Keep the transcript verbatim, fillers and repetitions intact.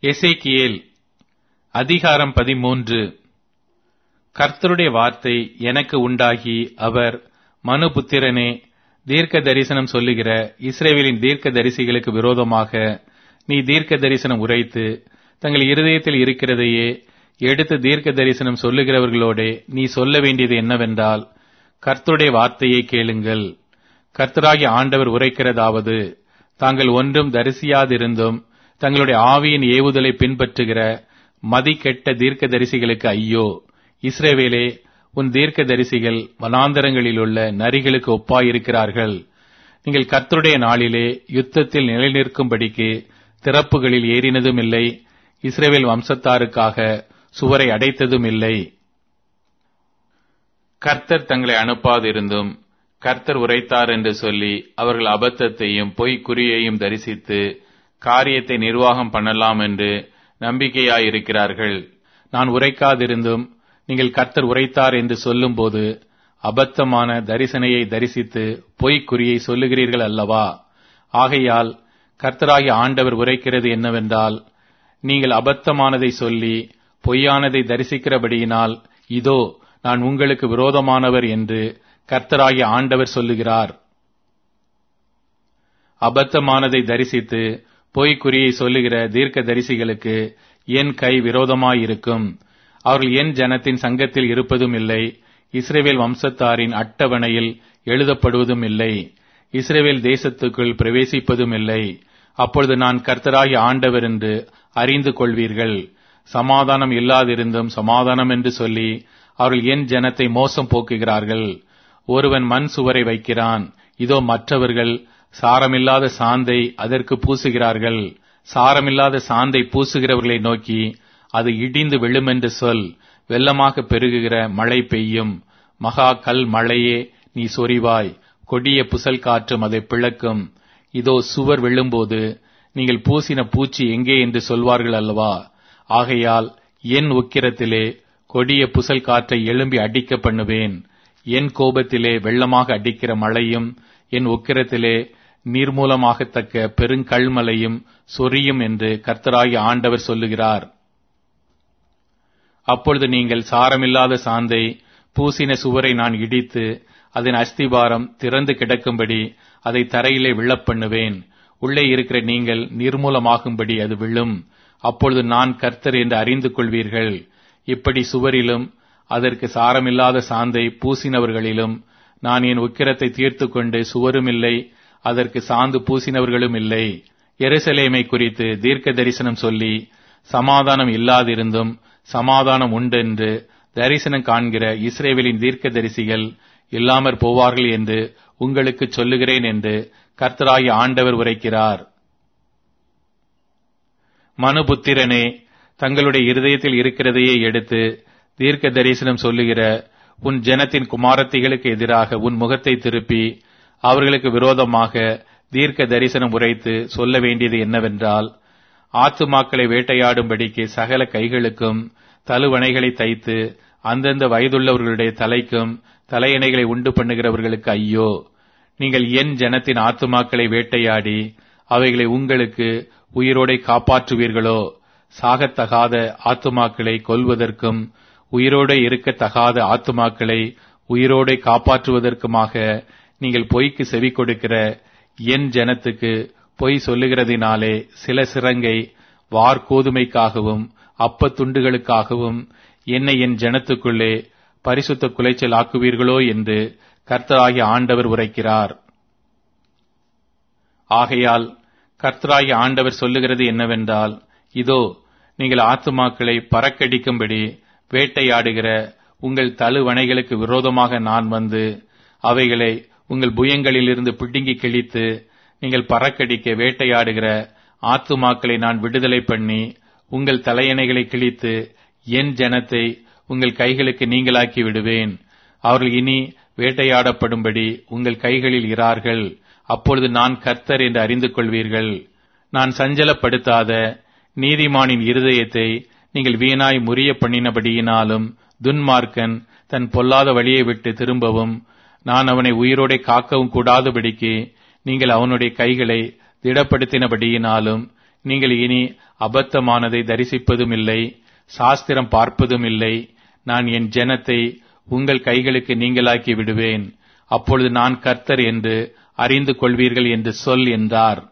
எசேக்கியேல் அதிகாரம் பதிமூன்று. கர்த்தருடைய வார்த்தை எனக்கு உண்டாகி அவர், மனுபுத்திரனே, தீர்க்க தரிசனம் சொல்லுகிற இஸ்ரவேலின் தீர்க்க தரிசிகளுக்கு விரோதமாக நீ தீர்க்க தரிசனம் உரைத்து தங்கள் இருதயத்தில் இருக்கிறதையே எடுத்து தீர்க்க தரிசனம் சொல்லுகிறவர்களோடே நீ சொல்ல வேண்டியது என்னவென்றால், கர்த்தருடைய வார்த்தையை கேளுங்கள். கர்த்தராகிய ஆண்டவர் உரைக்கிறதாவது, தாங்கள் ஒன்றும் தரிசியாதிருந்தும் தங்களுடைய ஆவியின் ஏவுதலை பின்பற்றுகிற மதி கெட்ட தீர்க்க தரிசிகளுக்கு ஐயோ! இஸ்ரவேலே, உன் தீர்க்க தரிசிகள் வனாந்தரங்களிலுள்ள நரிகளுக்கு ஒப்பாயிருக்கிறார்கள். நீங்கள் கர்த்தருடைய நாளிலே யுத்தத்தில் நிலைநிற்கும்படிக்கு திறப்புகளில் ஏறினதும் இல்லை, இஸ்ரவேல் வம்சத்தாருக்காக சுவரை அடைத்ததும் இல்லை. கர்த்தர் தங்களை அனுப்பாதிருந்தும் கர்த்தர் உரைத்தார் என்று சொல்லி அவர்கள் அபத்தத்தையும் பொய் குறியையும் தரிசித்து காரியத்தை நிர்வாகம் பண்ணலாம் என்று நம்பிக்கையாயிருக்கிறார்கள். நான் உரைக்காதிருந்தும் நீங்கள் கர்த்தர் உரைத்தார் என்று சொல்லும் போது அபத்தமான தரிசனையை தரிசித்து பொய் குறியை சொல்லுகிறீர்கள் அல்லவா? ஆகையால் கர்த்தராகிய ஆண்டவர் உரைக்கிறது என்னவென்றால், நீங்கள் அபத்தமானதை சொல்லி பொய்யானதை தரிசிக்கிறபடியினால் இதோ நான் உங்களுக்கு விரோதமானவர் என்று கர்த்தராகிய ஆண்டவர் சொல்லுகிறார். அபத்தமானதை தரிசித்து பொய் குறியை சொல்லுகிற தீர்க்க தரிசிகளுக்கு என் கை விரோதமாயிருக்கும். அவர்கள் என் ஜனத்தின் சங்கத்தில் இருப்பதும் இல்லை, இஸ்ரவேல் வம்சத்தாரின் அட்டவணையில் எழுதப்படுவதும் இல்லை, இஸ்ரவேல் தேசத்துக்குள் பிரவேசிப்பதும் இல்லை. அப்பொழுது நான் கர்த்தராகிய ஆண்டவர் என்று அறிந்து கொள்வீர்கள். சமாதானம் இல்லாதிருந்தும் சமாதானம் என்று சொல்லி அவர்கள் என் ஜனத்தை மோசம் போக்குகிறார்கள். ஒருவன் மண் சுவரை வைக்கிறான், இதோ மற்றவர்கள் சாரமில்லாத சாந்தை அதற்கு பூசுகிறார்கள். சாரமில்லாத சாந்தை பூசுகிறவர்களை நோக்கி, அது இடிந்து விழுமென்று சொல். வெள்ளமாக பெருகுகிற மழை பெய்யும். மகா கல் மழையே, நீ சொரிவாய். கொடிய புசல் காற்றும் அதை பிளக்கும். இதோ சுவர் விழும்போது நீங்கள் பூசின பூச்சி எங்கே என்று சொல்வார்கள் அல்லவா? ஆகையால் என் உக்கிரத்திலே கொடிய புசல் காற்றை எழும்பி அடிக்க பண்ணுவேன். என் கோபத்திலே வெள்ளமாக அடிக்கிற மழையும் என் உக்கிரத்திலே நீர்மூலமாகத்தக்க பெருங்கல்மலையும் சொரியும் என்று கர்த்தராகிய ஆண்டவர் சொல்லுகிறார். அப்பொழுது நீங்கள் சாரமில்லாத சாந்தை பூசின சுவரை நான் இடித்து அதன் அஸ்திபாரம் திறந்து கிடக்கும்படி அதை தரையிலே விழப்பண்ணுவேன். உள்ளே இருக்கிற நீங்கள் நிர்மூலமாகும்படி அது விழும். அப்பொழுது நான் கர்த்தர் என்று அறிந்து கொள்வீர்கள். இப்படி சுவரிலும் அதற்கு சாரமில்லாத சாந்தை பூசினவர்களிலும் நான் என் உக்கிரத்தை தீர்த்து கொண்டு சுவரும் இல்லை, அதற்கு சாந்து பூசினவர்களும் இல்லை. எருசலேமை குறித்து தீர்க்க தரிசனம் சொல்லி சமாதானம் இல்லாதிருந்தும் சமாதானம் உண்டென்று தரிசனம் காண்கிற இஸ்ரவேலின் தீர்க்க தரிசிகள் இல்லாமற் போவார்கள் என்று உங்களுக்கு சொல்லுகிறேன் என்று கர்த்தராகிய ஆண்டவர் உரைக்கிறார். மனுபுத்திரனே, தங்களுடைய இருதயத்தில் இருக்கிறதையே எடுத்து தீர்க்க தரிசனம் சொல்லுகிற உன் ஜனத்தின் குமாரத்திகளுக்கு எதிராக உன் முகத்தை திருப்பி அவர்களுக்கு விரோதமாக தீர்க்க தரிசனம் உரைத்து சொல்ல வேண்டியது என்னவென்றால், ஆத்துமாக்களை வேட்டையாடும்படிக்கு சகல கைகளுக்கும் தலுவணைகளை தைத்து அந்தந்த வயதுள்ளவர்களுடைய தலைக்கும் தலையணைகளை உண்டு பண்ணுகிறவர்களுக்கு ஐயோ! நீங்கள் என் ஜனத்தின் ஆத்துமாக்களை வேட்டையாடி அவைகளை உங்களுக்கு உயிரோடை காப்பாற்றுவீர்களோ? சாகத்தகாத ஆத்துமாக்களை கொல்வதற்கும் உயிரோடே இருக்கத்தகாத ஆத்துமாக்களை உயிரோடை காப்பாற்றுவதற்குமாக நீங்கள் பொய்க்கு செவி கொடுக்கிற என் ஜனத்துக்கு பொய் சொல்லுகிறதினாலே சில சிறங்கை வார்கோதுமைக்காகவும் அப்பத்துண்டுகளுக்காகவும் என்னை என் ஜனத்துக்குள்ளே பரிசுத்த குலைச்சல் ஆக்குவீர்களோ என்று கர்த்தராகிய ஆண்டவர் உரைக்கிறார். ஆகையால் கர்த்தராகிய ஆண்டவர் சொல்லுகிறது என்னவென்றால், இதோ நீங்கள் ஆத்துமாக்களை பறக்கடிக்கும்படி வேட்டையாடுகிற உங்கள் தழுவணைகளுக்கு விரோதமாக நான் வந்து அவைகளை உங்கள் புயங்களிலிருந்து பிடுங்கி கிழித்து நீங்கள் பறக்கடிக்க வேட்டையாடுகிற ஆத்துமாக்களை நான் விடுதலை பண்ணி உங்கள் தலையணைகளை கிழித்து என் ஜனத்தை உங்கள் கைகளுக்கு நீங்களாக்கி விடுவேன். அவர்கள் இனி வேட்டையாடப்படும்படி உங்கள் கைகளில் இரார்கள். அப்பொழுது நான் கர்த்தர் என்று அறிந்து கொள்வீர்கள். நான் சஞ்சலப்படுத்தாத நீதிமானின் இருதயத்தை நீங்கள் வீணாய் முறிய பண்ணினபடியினாலும் துன்மார்க்கன் தன் பொல்லாத வழியை விட்டு திரும்பவும் நான் அவனை உயிரோடே காக்கவும் கூடாதபடிக்கு நீங்கள் அவனுடைய கைகளை திடப்படுத்தினபடியினாலும் நீங்கள் இனி அபத்தமானதை தரிசிப்பதும் இல்லை, சாஸ்திரம் பார்ப்பதும் இல்லை. நான் என் ஜனத்தை உங்கள் கைகளுக்கு நீங்களாக்கி விடுவேன். அப்பொழுது நான் கர்த்தர் என்று அறிந்து கொள்வீர்கள் என்று சொல் என்றார்.